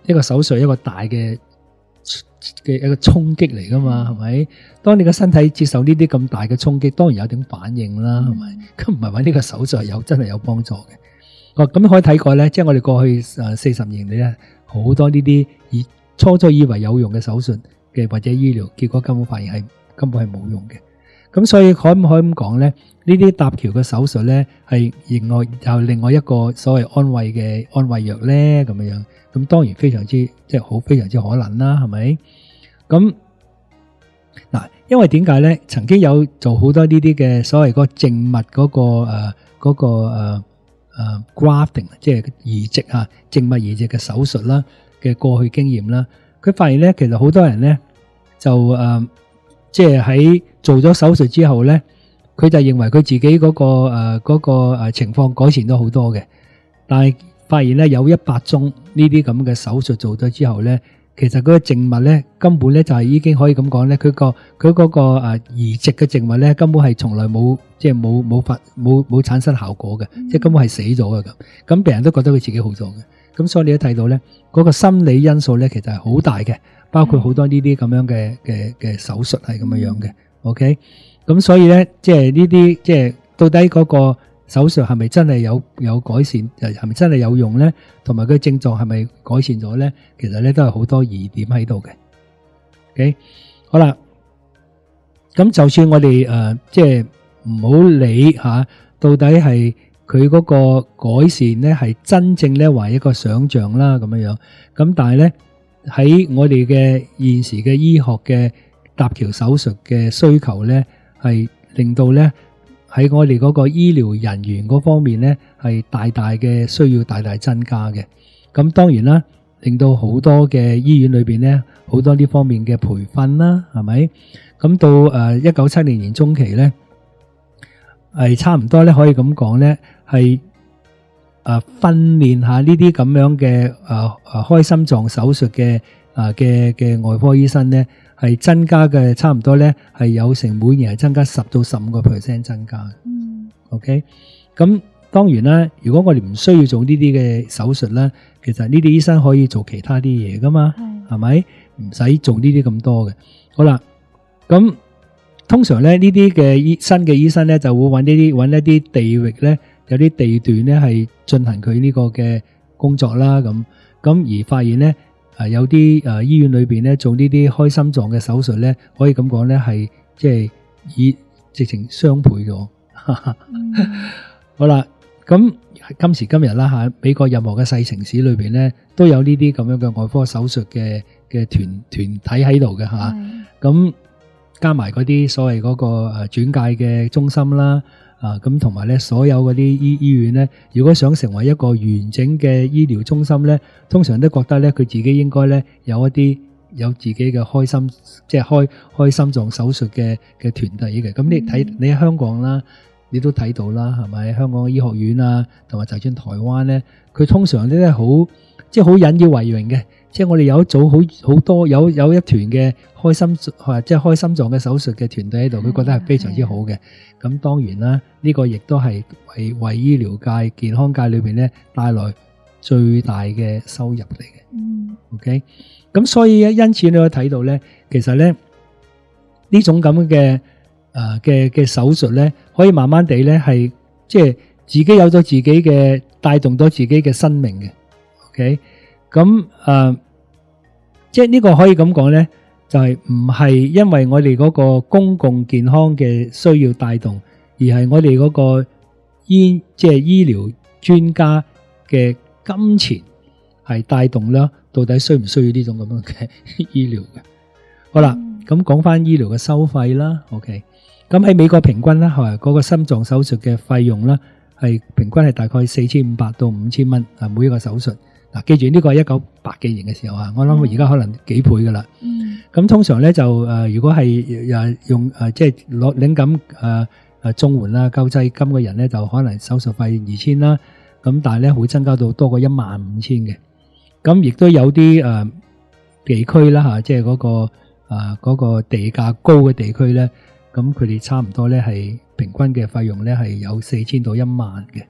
一個手術一個大嘅一個衝擊嚟噶嘛，係咪？當你個身體接受呢啲咁大嘅衝擊，當然有點反應啦，係咪？咁唔係話呢個手術係真係有幫助嘅。咁可以睇過咧，即係我哋過去40年嚟咧，好多呢啲初以為有用嘅手術嘅或者醫療，結果根本發現根本係冇用嘅。咁所以可唔可以咁講咧？呢啲搭橋嘅手術咧，係另外一個所謂安慰藥咧，咁樣。咁當然非常之非常之可能啦，係咪？咁嗱，因為點解咧？曾經有做好多呢啲嘅所謂個靜脈嗰個grafting， 即係移植啊，靜脈移植嘅手術啦嘅過去經驗啦，佢發現咧，其實好多人咧就即係喺做咗手術之後咧，佢就認為佢自己嗰個情況改善咗好多嘅，但係發現咧有100宗呢啲咁嘅手術做咗之後咧，其實嗰個靜脈咧根本咧就係已經可以咁講咧，佢嗰個移植嘅靜脈咧根本係從來冇產生效果嘅，即係根本係死咗嘅咁。咁病人都覺得佢自己好咗嘅。咁所以你都睇到咧，嗰個心理因素咧其實係好大嘅，包括好多呢啲咁樣嘅手術係咁樣嘅。OK， 咁所以咧即係呢啲即係到底嗰個手術係咪真係有改善，係咪真係有用咧？同埋佢症狀係咪改善咗咧？其實咧都係好多疑點喺度嘅。OK， 好啦，咁就算我哋即係唔好理吓，到底係佢嗰個改善咧係真正咧為一個想像啦咁樣。咁但係咧喺我哋嘅現時嘅醫學嘅搭橋手術嘅需求咧，係令到咧喺我哋嗰個醫療人員嗰方面咧係大嘅需要大增加嘅。咁當然啦，令到好多嘅醫院裏邊咧好多呢方面嘅培訓啦，係咪？咁到1970年中期咧係差唔多咧可以咁講咧係訓練下呢啲咁樣嘅開心臟手術嘅外科醫生咧係增加嘅，差唔多咧係有成每年係增加10到15% 增加嘅。OK， 咁當然啦，如果我哋唔需要做呢啲嘅手術咧，其實呢啲醫生可以做其他啲嘢噶嘛，係咪？唔使做呢啲咁多嘅。好啦，咁通常咧呢啲嘅新嘅醫生咧就會揾一啲地域咧，有啲地段咧係進行佢呢個嘅工作啦。咁而發現咧有啲醫院裏邊咧做呢啲開心臟嘅手術咧，可以咁講咧係即係以直情雙倍咗。好啦，咁今時今日啦吓，美國任何嘅細城市裏邊咧都有呢啲咁樣嘅外科手術嘅團體喺度嘅吓。咁加埋嗰啲所謂嗰個轉介嘅中心啦，咁同埋咧所有嗰啲醫院咧，如果想成為一個完整嘅醫療中心咧，通常都覺得咧佢自己應該咧有自己嘅開心，即係開心臟手術嘅團體嘅。咁你喺香港啦，你都睇到啦，係咪？香港嘅醫學院啊，同埋就算台灣咧，佢通常都係好即係好引以為榮嘅。即係我哋有一組好多有一團嘅開心臟嘅手術嘅團隊喺度，佢覺得係非常之好嘅。咁當然啦，呢個亦都係為醫療界、健康界裏邊咧帶來最大嘅收入嚟嘅。OK， 咁所以因此你可以睇到咧，其實咧呢種咁嘅手術咧，可以慢慢地咧係即係自己有咗自己嘅帶動咗自己嘅生命嘅。OK。咁即係呢個可以咁講咧，就係唔係因為我哋嗰個公共健康嘅需要帶動，而係我哋嗰個即係醫療專家嘅金錢係帶動啦。到底需唔需要呢種咁樣嘅醫療嘅？好啦，咁講翻醫療嘅收費啦。OK， 咁喺美國平均啦，係嗰個心臟手術嘅費用啦，係平均係大概4500到5000蚊啊，每一個手術。嗱，記住呢個係1980幾年嘅時候啊，我諗而家可能幾倍噶啦。咁通常咧就如果係用即係領緊綜援啦、救濟金嘅人咧，就可能手術費2000啦。咁但係咧會增加到多過15000嘅。咁亦都有啲地區啦嚇，即係嗰個地價高嘅地區咧，咁佢哋差唔多咧係平均嘅費用咧係有4000到1萬嘅。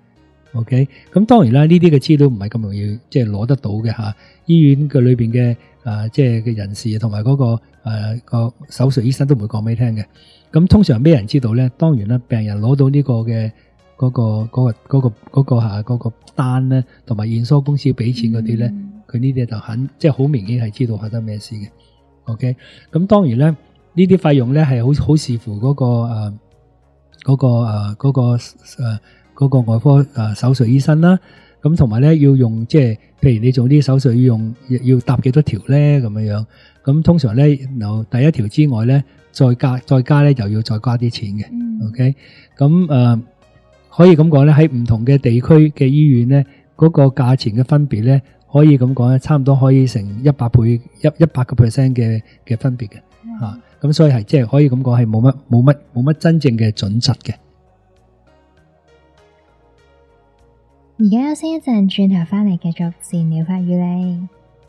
OK， 咁當然啦，呢啲嘅資料唔係咁容易即係攞得到嘅嚇。醫院嘅裏邊嘅即係嘅人士同埋嗰個個手術醫生都唔會講俾你聽嘅。咁通常咩人知道咧？當然啦，病人攞到呢個嘅嗰個單咧，同埋驗收公司俾錢嗰啲咧，佢呢啲就即係好明顯係知道發生咩事嘅。OK， 咁當然咧，呢啲費用咧係好視乎嗰個外科手術醫生啦。咁同埋咧要用即係，譬如你做啲手術要搭幾多條咧咁樣。咁通常咧由第一條之外咧，再加咧就要再加啲錢嘅。OK， 咁可以咁講咧，喺唔同嘅地區嘅醫院咧，嗰個價錢嘅分別咧，可以咁講咧，差唔多可以成100倍100% 嘅分別嘅嚇。咁所以係即係可以咁講係冇乜真正嘅準則嘅。 而家休息一陣，轉頭返嚟繼續自然療法與你。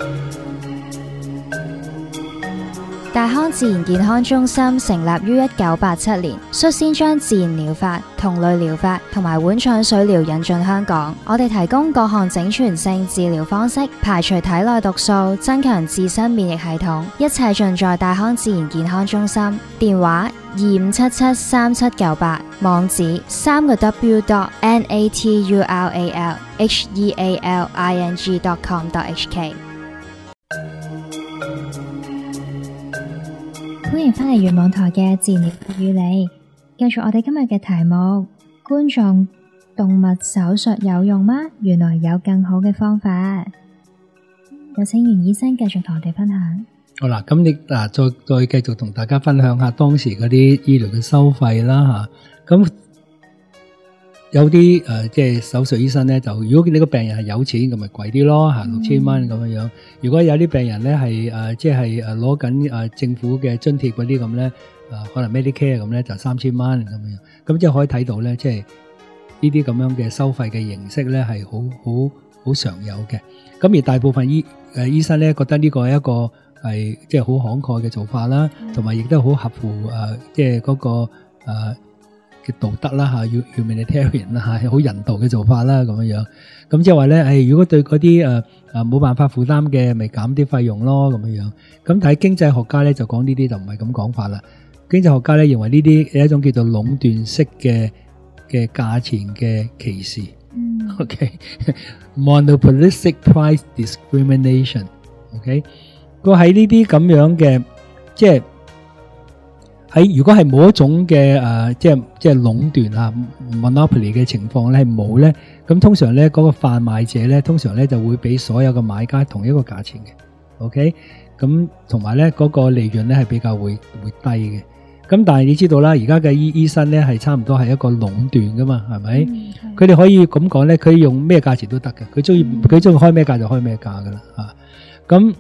大康自然健康中心成立於1987年，率先將自然療法、同類療法同埋碗腸水療引進香港。我哋提供各項整全性治療方式，排除體內毒素，增強自身免疫系統，一切盡在大康自然健康中心。電話25773798，網址3個 www.naturalling.com.hk。 歡迎返嚟粵網台嘅自然療法與你，繼續我哋今日嘅題目：冠狀動脈手術有用嗎？原來有更好嘅方法。有請袁醫生繼續同我哋分享。 好啦，咁你再繼續同大家分享下當時嗰啲醫療嘅收費啦吓。咁有啲即係手術醫生咧，就如果你個病人係有錢，咁咪貴啲咯吓，6000蚊咁樣樣。如果有啲病人咧係即係攞緊政府嘅津貼嗰啲咁咧，可能 Medicare 咁咧就3000蚊咁樣。咁即係可以睇到咧，即係呢啲咁樣嘅收費嘅形式咧係好常有嘅。咁而大部分醫生咧覺得呢個係一個係即係好慷慨嘅做法啦，同埋亦都好合乎即係嗰個嘅道德啦吓，humanitarian 啦吓，好人道嘅做法啦咁樣樣。咁即係話咧，如果對嗰啲冇辦法負擔嘅，咪減啲費用咯咁樣樣。咁但係經濟學家咧就講呢啲就唔係咁講法啦。經濟學家咧認為呢啲係一種叫做壟斷式嘅價錢嘅歧視。OK，monopolistic price discrimination。OK。個喺呢啲咁樣嘅，即係喺如果係冇一種嘅即係壟斷啊 monopoly 嘅情況咧，係冇咧，咁通常咧嗰個販賣者咧，通常咧就會俾所有嘅買家同一個價錢嘅 ，OK， 咁同埋咧嗰個利潤咧係比較會低嘅。咁但係你知道啦，而家嘅醫生咧係差唔多係一個壟斷噶嘛，係咪？佢哋可以咁講咧，佢用咩價錢都得嘅，佢中意開咩價就開咩價噶啦啊，咁。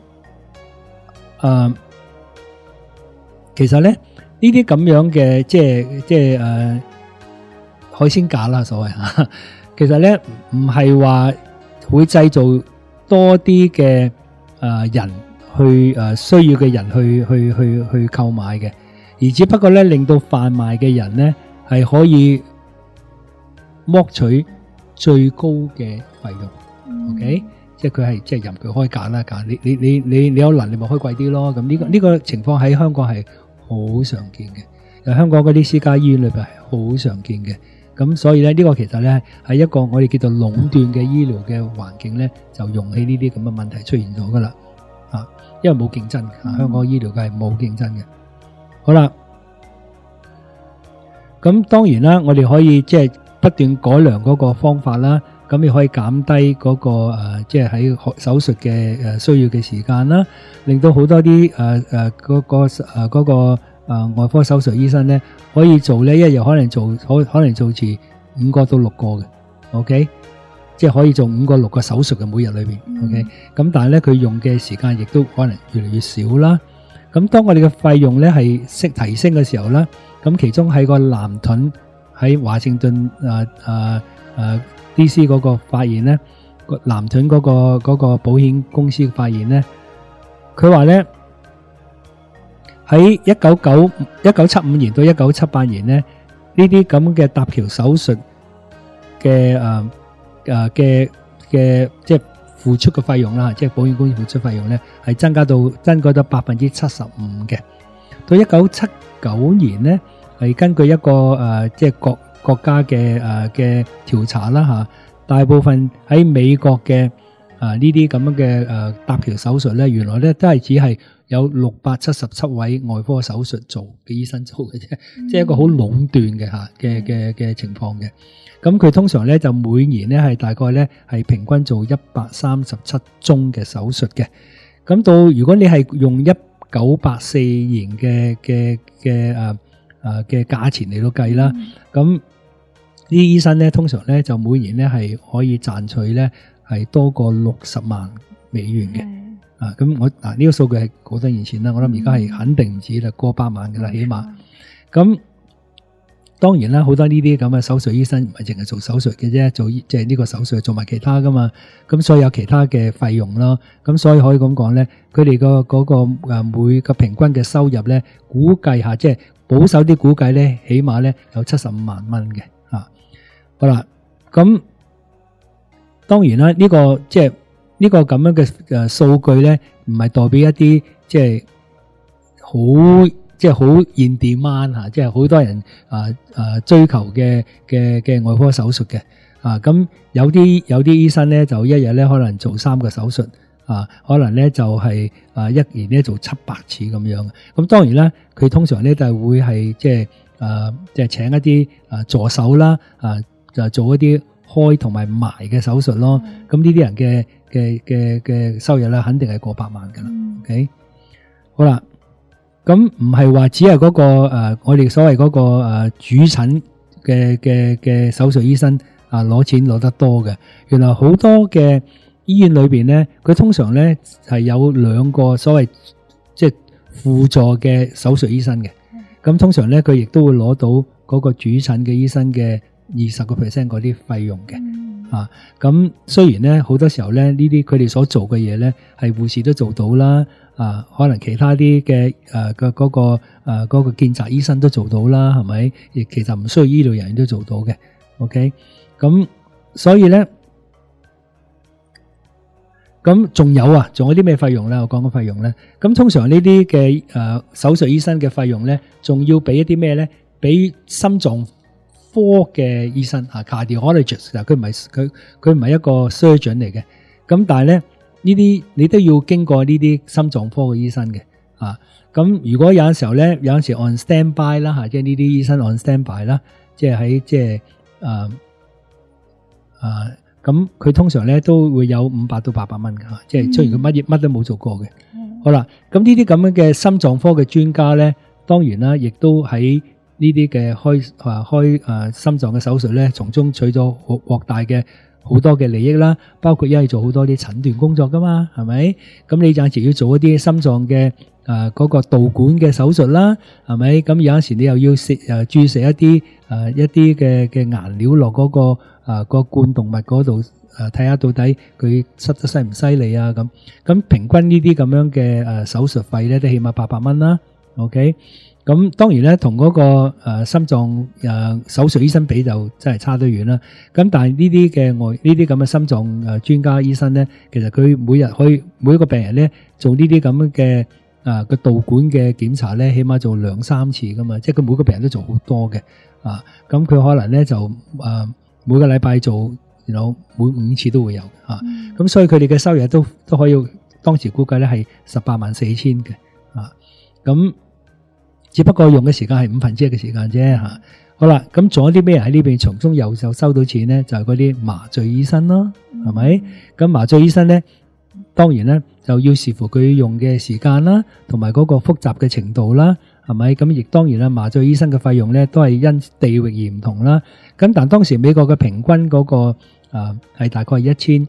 其實咧呢啲咁樣嘅即係海鮮價啦，所謂吓，其實咧唔係話會製造多啲嘅人去需要嘅人去購買嘅，而只不過咧令到販賣嘅人咧係可以剝取最高嘅費用，OK。即係佢係即係任佢開價啦，價你有能力咪開貴啲咯。咁呢個情況喺香港係好常見嘅，香港嗰啲私家醫院裏邊係好常見嘅。咁所以咧呢個其實咧係一個我哋叫做壟斷嘅醫療嘅環境咧，就容許呢啲咁嘅問題出現咗噶啦。因為冇競爭，香港醫療界係冇競爭嘅。好啦，咁當然啦，我哋可以即係不斷改良嗰個方法啦。咁你可以減低嗰個即係喺手術嘅需要嘅時間啦，令到好多啲嗰個外科手術醫生咧可以做咧，一日可能做遲5個到6個嘅 ，OK， 即係可以做5個6個手術嘅每日裏邊 ，OK， 咁但係咧佢用嘅時間亦都可能越嚟越少啦。咁當我哋嘅費用咧係提升嘅時候咧，咁其中喺個南屯喺華盛頓DC 嗰個發現咧，南屯嗰個保險公司發現咧，佢話咧喺1975年到1978年咧，呢啲咁嘅搭橋手術嘅嘅即係付出嘅費用啦，即係保險公司付出費用咧，係增加到75%嘅。到1979年咧，係根據一個即係國家嘅調查啦嚇，大部分喺美國嘅呢啲咁樣嘅搭橋手術咧，原來咧都係只係有677位外科手術做嘅醫生做嘅啫，即係一個好壟斷嘅嚇嘅情況嘅。咁佢通常咧就每年咧係大概咧係平均做137宗嘅手術嘅。咁到如果你係用1984年嘅價錢嚟到計啦，咁呢啲醫生咧通常咧就每年咧係可以賺取咧係多過60萬美元嘅。咁我呢個數據係好多年前啦，我諗而家係肯定唔止啦，過100萬噶啦起碼。咁當然啦，好多呢啲咁嘅手術醫生唔係淨係做手術嘅啫，做即係呢個手術做埋其他噶嘛，咁所以有其他嘅費用咯。咁所以可以咁講咧，佢哋嗰個每個平均嘅收入咧，估計下即係保守啲估計咧，起碼咧有75萬蚊嘅嚇。好啦，咁當然啦，呢個即係呢個咁樣嘅數據咧，唔係代表一啲即係好 in demand 嚇，即係好多人追求嘅外科手術嘅咁有啲醫生咧就一日咧可能做3個手術可能咧就係一年咧做700次咁樣。咁當然啦，佢通常咧就係會係即係請一啲助手啦就做一啲開同埋埋嘅手術咯。咁呢啲人嘅收入咧肯定係過100萬噶啦。OK， 好啦。咁唔係話只係嗰個我哋所謂嗰個主診嘅手術醫生攞錢攞得多嘅，原來好多嘅醫院裏邊咧，佢通常咧係有2個所謂即係輔助嘅手術醫生嘅。咁通常咧佢亦都會攞到嗰個主診嘅醫生嘅20% 嗰啲費用嘅。咁雖然咧好多時候咧呢啲佢哋所做嘅嘢咧係護士都做到啦。可能其他啲嘅嗰個見習醫生都做到啦，係咪？亦其實唔需要醫療人員都做到嘅。OK， 咁所以咧，咁仲有啲咩費用咧？我講嘅費用咧，咁通常呢啲嘅手術醫生嘅費用咧，仲要俾一啲咩咧？俾心臟科嘅醫生cardiologist， 佢唔係一個 surgeon 嚟嘅。咁但係咧。呢啲你都要經過呢啲心臟科嘅醫生嘅咁如果有陣時候咧，有陣時 on standby 啦即係呢啲醫生 on standby 啦，即係喺即係咁佢通常咧都會有500到800蚊嘅即係雖然佢乜都冇做過嘅。好啦，咁呢啲咁樣嘅心臟科嘅專家咧，當然啦，亦都喺呢啲嘅開心臟嘅手術咧，從中取咗獲大嘅好多嘅利益啦，包括因為做好多啲診斷工作噶嘛，係咪？咁你有陣時要做一啲心臟嘅嗰個導管嘅手術啦，係咪？咁有陣時你又要注射一啲嘅顏料落嗰個冠動脈嗰度睇下到底佢塞得犀唔犀利啊？咁平均呢啲咁樣嘅手術費咧，都起碼800蚊啦。OK。咁當然咧，同嗰個心臟手術醫生比就真係差得遠啦。咁但係呢啲咁嘅心臟專家醫生咧，其實佢每日可以每一個病人咧做呢啲咁樣嘅個導管嘅檢查咧，起碼做2-3次噶嘛。即係佢每個病人都做好多嘅咁佢可能咧就每個禮拜做，每5次都會有咁所以佢哋嘅收入都可以當時估計咧係184,000嘅咁。只不過用嘅時間係1/5嘅時間啫好啦，咁仲有啲咩人喺呢邊從中又收到錢咧？就係嗰啲麻醉醫生咯，係咪？咁麻醉醫生咧，當然咧就要視乎佢用嘅時間啦，同埋嗰個複雜嘅程度啦，係咪？咁亦當然啦，麻醉醫生嘅費用咧都係因地域而唔同啦。咁但當時美國嘅平均嗰個係大概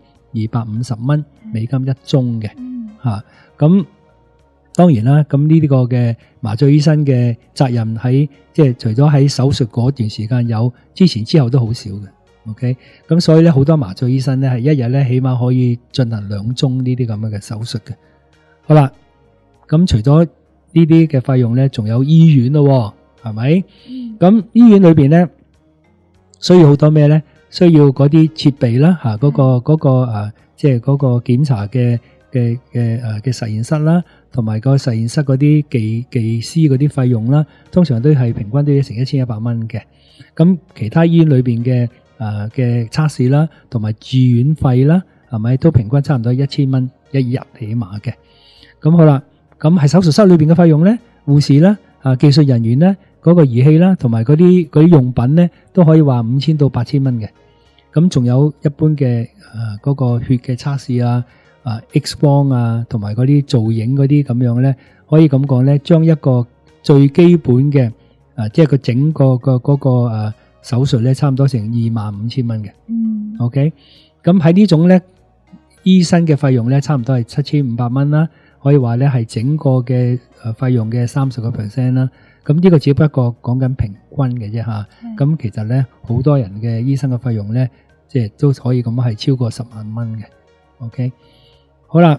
1250蚊美金一宗嘅咁。當然啦，咁呢個嘅麻醉醫生嘅責任喺即係除咗喺手術嗰段時間有，之前之後都好少嘅。OK， 咁所以咧好多麻醉醫生咧係一日咧起碼可以進行2宗呢啲咁樣嘅手術嘅。好啦，咁除咗呢啲嘅費用咧，仲有醫院咯，係咪？咁醫院裏邊咧需要好多咩咧？ 需要嗰啲設備啦，即係嗰個檢查嘅實驗室啦，同埋個實驗室嗰啲技師嗰啲費用啦，通常都係平均都要成1100蚊嘅。咁其他醫院裏邊嘅測試啦，同埋住院費啦，係咪都平均差唔多1000蚊一日起碼嘅？咁好啦，咁係手術室裏邊嘅費用咧，護士啦、技術人員咧，嗰個儀器啦，同埋嗰啲用品咧，都可以話5000到8000蚊嘅。咁仲有一般嘅嗰個血嘅測試啊、X 光啊，同埋嗰啲造影嗰啲咁樣咧，可以咁講咧，將一個最基本嘅即係個整個嗰個手術咧，差唔多成25000蚊嘅。OK， 咁喺呢種咧，醫生嘅費用咧，差唔多係7500蚊啦，可以話咧係整個嘅費用嘅30%啦。咁呢個只不過講緊平均嘅啫吓。咁其實咧，好多人嘅醫生嘅費用咧，即係都可以咁係超過10萬蚊嘅。OK， 好啦，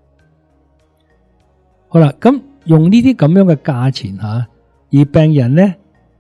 咁用呢啲咁樣嘅價錢吓，而病人咧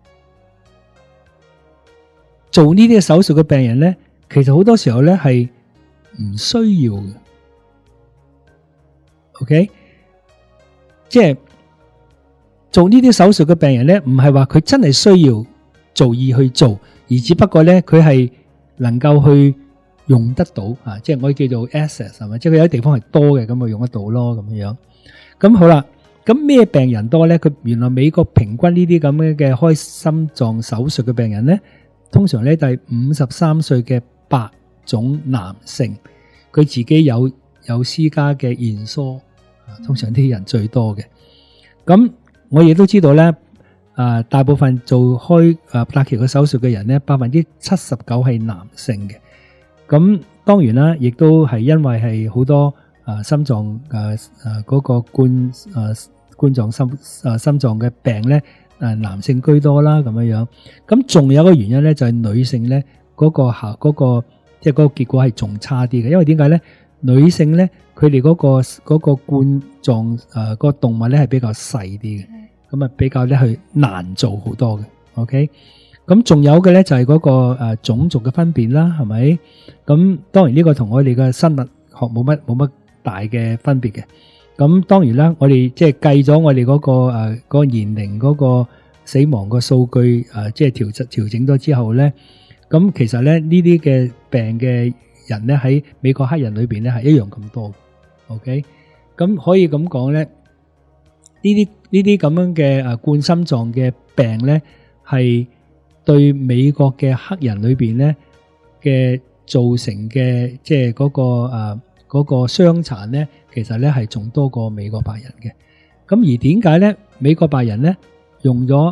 做呢啲手術嘅病人咧，其實好多時候咧係唔需要嘅。OK， 即係做呢啲手術嘅病人咧，唔係話佢真係需要做而去做，而只不過咧佢係能夠去用得到即係我叫做 access 係咪？即係佢有啲地方係多嘅，咁咪用得到咯咁樣。咁好啦，咁咩病人多咧？佢原來美國平均呢啲咁嘅開心臟手術嘅病人咧，通常咧就係53歲嘅白種男性，佢自己有私家嘅驗疏，通常啲人最多嘅。咁我亦都知道咧，大部分做開搭橋嘅手術嘅人咧，79%係男性嘅。咁當然啦，亦都係因為係好多心臟嗰個冠狀心臟嘅病咧，男性居多啦咁樣樣。咁仲有一個原因咧，就係女性咧嗰個即係嗰個結果係仲差啲嘅，因為點解咧？女性咧佢哋嗰個冠狀個動脈咧係比較細啲嘅，咁啊比較咧係難做好多嘅。OK， 咁仲有嘅咧就係嗰個種族嘅分別啦，係咪？咁當然呢個同我哋嘅生物學冇乜大嘅分別嘅。咁當然啦，我哋即係計咗我哋嗰個年齡嗰個死亡個數據即係調整咗之後咧，咁其實咧呢啲嘅病嘅人咧喺美國黑人裏邊咧係一樣咁多。OK， 咁可以咁講咧，呢啲咁樣嘅冠心臟嘅病咧，係對美國嘅黑人裏邊咧嘅造成嘅即係嗰個傷殘咧，其實咧係仲多過美國白人嘅。咁而點解咧美國白人咧用咗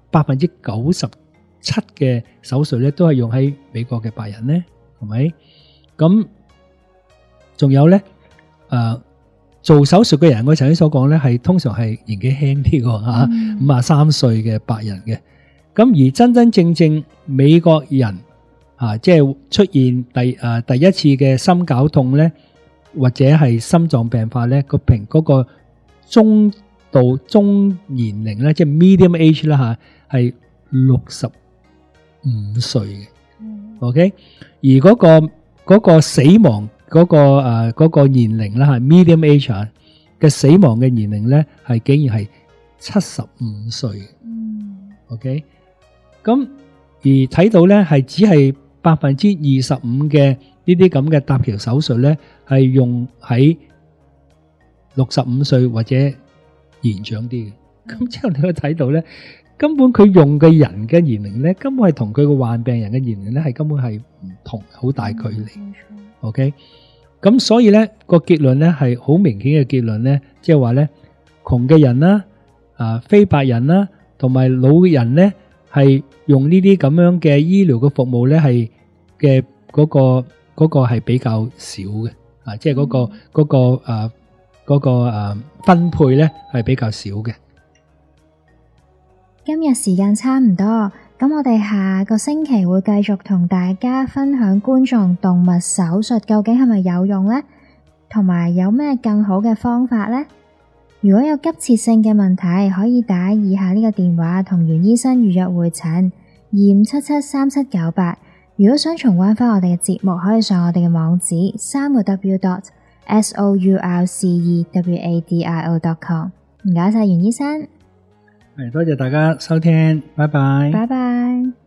97%嘅手術咧都係用喺美國嘅白人咧，係咪？咁仲有咧做手術嘅人，我曾經所講咧係通常係年紀輕啲個吓，53歲嘅白人嘅。咁而真正美國人即係出現第一次嘅心絞痛咧，或者係心臟病發咧，嗰個中年齡咧，即係 medium age 啦吓，係65歲嘅。OK， 而嗰個死亡嗰個年齡啦吓 medium age 嘅死亡嘅年齡咧係竟然係75歲。OK， 咁而睇到咧係只係25%嘅呢啲咁嘅搭橋手術咧係用喺65歲或者年長啲嘅。咁之後你可以睇到咧，根本佢用嘅人嘅年齡咧，根本係同佢個患病人嘅年齡咧係根本係唔同，好大距離。OK， 咁所以咧個結論咧係好明顯嘅結論咧，即係話咧窮嘅人啦、非白人啦同埋老人咧係用呢啲咁樣嘅醫療嘅服務咧係嘅嗰個係比較少嘅，即係嗰個分配咧係比較少嘅。 今日時間差唔多，咁我哋下個星期會繼續同大家分享冠狀動脈手術究竟係咪有用呢？同埋有咩更好嘅方法呢？如果有急切性嘅問題，可以打以下呢個電話同袁醫生預約會診，25773798。 如果想重溫返我哋嘅節目，可以上我哋嘅網址3w.sourcewadio.com。唔該晒袁醫生， 多謝大家收聽，拜拜。 拜拜。